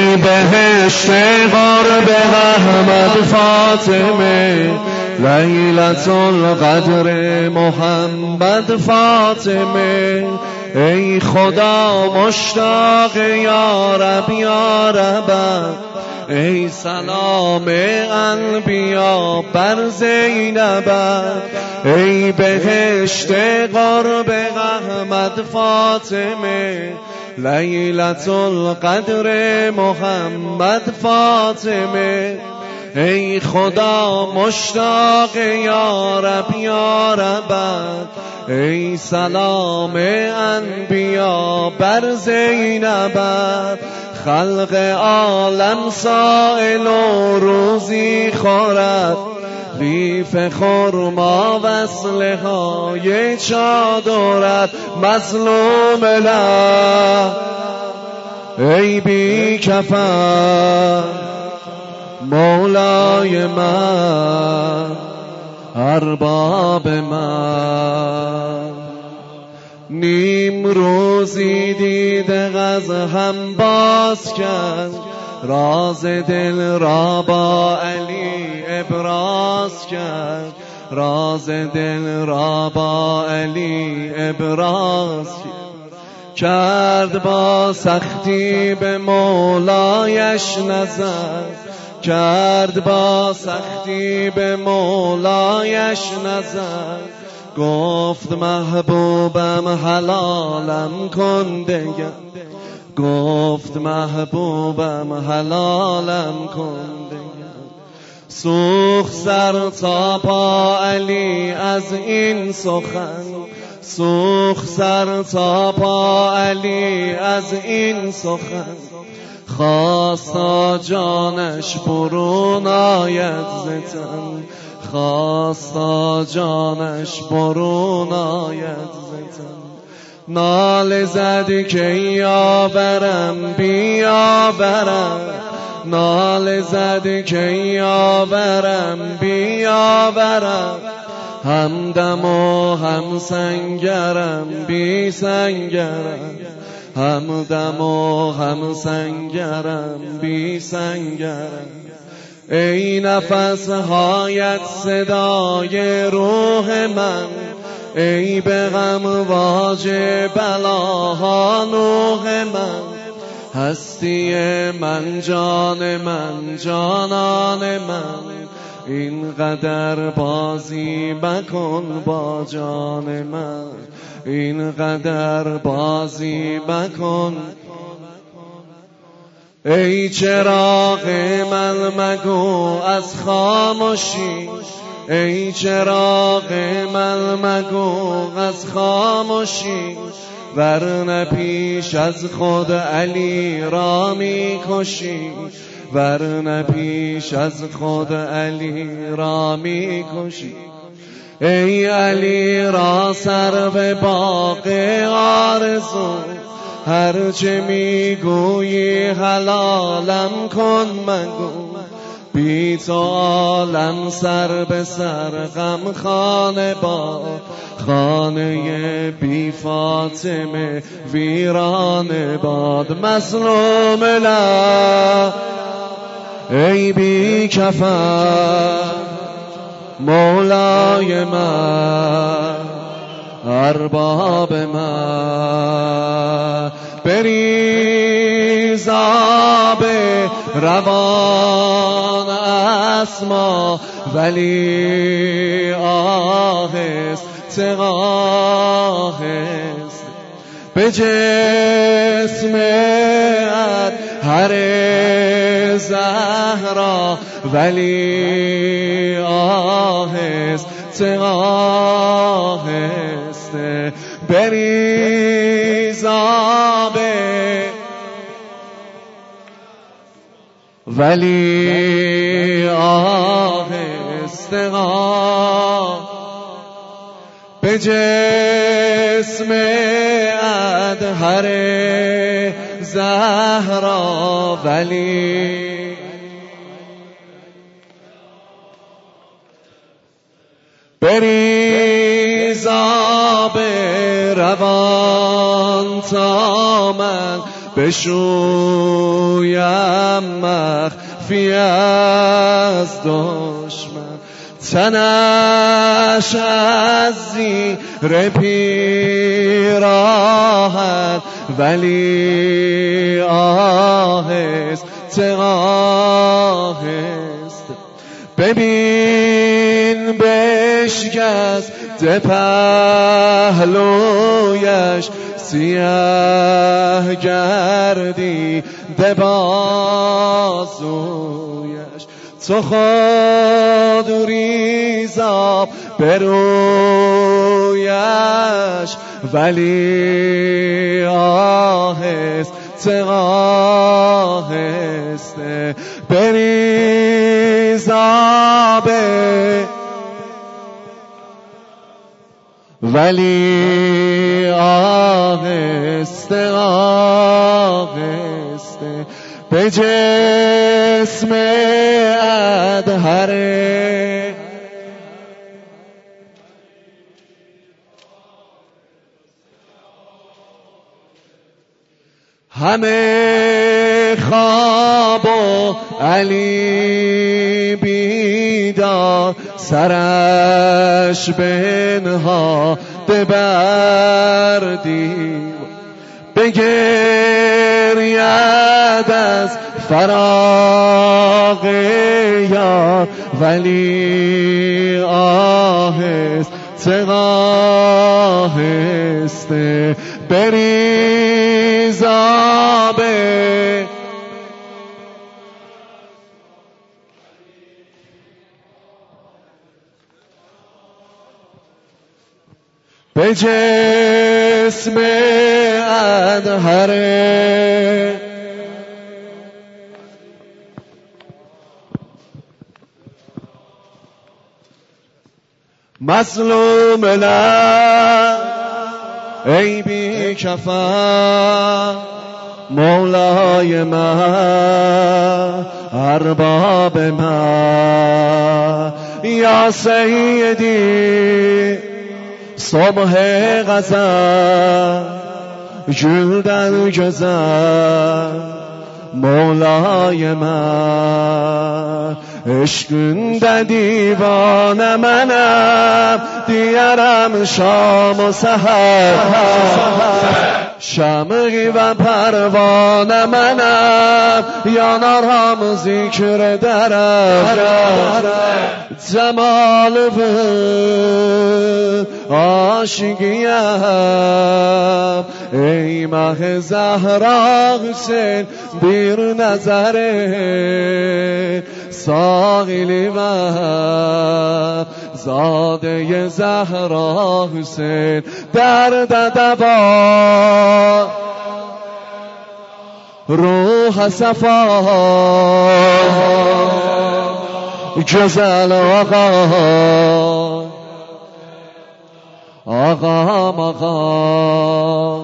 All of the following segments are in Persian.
ای بهشت قرب احمد فاطمه، لیلة القدر محمد فاطمه. ای خدا مشتاق یا رب یا رب، ای سلام انبیا بر زینب. ای بهشت قرب احمد فاطمه، لیلة القدر محمد فاطمه. ای خدا مشتاق یا رب یا رب، ای سلام انبیا بر زینب. خلق عالم سائل و روزی خورد، ریف خرما وصله های چادرت. مظلوم له ای بی کفن مولای من، ارباب من. نیم روزی دیده از هم باز کرد، راز دل را با علی ابراز کرد، راز دل را با علی ابراز کرد. با سختی به مولایش نظر کرد، با سختی به مولایش نظر. گفت محبوبم حلالم کن دگر، گفت محبوبم حلالم کن دگر. سوخت سر تا پا علی از این سخن، سوخت سر تا پا علی از این سخن. خواست تا جانش برون آید ز تن، خواست تا جانش برون آید ز تن. ناله زد که یاورم بیاورم، ناله زد که یاورم بیاورم. همدم و هم سنگرم بی سنگرم، همدم و هم سنگرم بی سنگرم. ای نفس هایت صدای روح من، ای به غم واجه بلاها نوح من. هستی من جان من جانان من، اینقدر بازی مکن با جان من، اینقدر بازی مکن. ای چراغ من مگو از خاموشی، ای چراغ من مگو از خاموشی. ورنه پیش از خود علی را می کشی، ورنه پیش از خود علی را می کشی. ای علی را سر به باغ آرزو، هرچه میگویی حلالم کن مگو. بی تو عالم سر به سر غم خانه باد، خانه بی فاطمه ویرانه باد. مظلوم له ای بی کفن مولای من، ارباب من. بریز آب روان اسما، ولی آهست آهست. به جسم هر زهرا، ولی آهست آهست. بریز آب ولی آهست آهست. به جسم ادهر زهرا، ولی بریز آب روان تا من بشویم صافی از دشمن، تنش از زیر پیراهن، ولی آهسته آهسته ببین بشکسته پهلویش، سیاه گردیده بازویش، تو خود ریزاب برویش، ولی آهسته آهسته بریز آبه، ولی آهسته آهسته به جسم ادهره، همه خواب و علی بیدار، سرش بنهاده بر دیوار، بگرید از فراق یار، ولی آهسته آهسته بریز آبه، به جسم ادهره، مظلوم لب ای بی کفن، مولای من ارباب من، یا سیدی صبح غزل جل در گذر، مولای من عشقنده دیوانه منم، دیارم شام و سحر، شمعی و پروانه منم، یانارم ذکر درم، جمال و عاشقیم، ای ماه زهرا حسین بیر نظره، ساقلی من زاده زهرا حسین درد دوا، روح صفا جزل آقا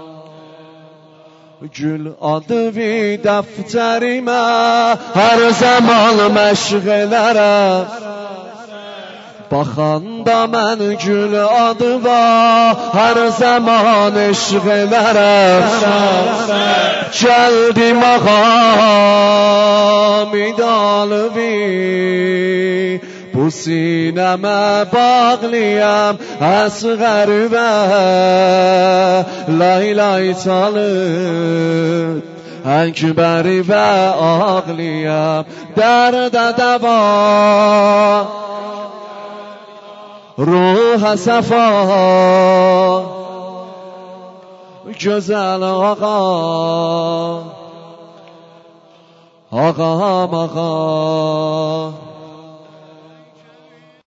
گل آدوی دفتری من، هر زمان مشغلرم، بخاندا من گل آدوا، هر زمان عشقلرم، جلدی مقامی دالوی، بو سینم باقلیم از غریبه، لای لای تاله اکبری و آقلیم، درد دوا روح صفا جزل آقا